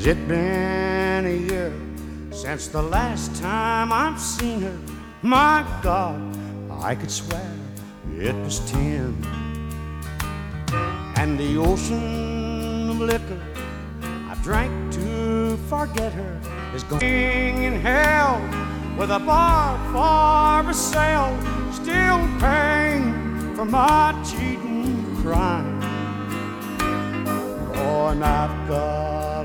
Has it been a year since the last time I've seen her? My God, I could swear it was 10. And the ocean of liquor I drank to forget her is going in hell with a bar for a sale, still paying for my cheating crime. Oh, and I've got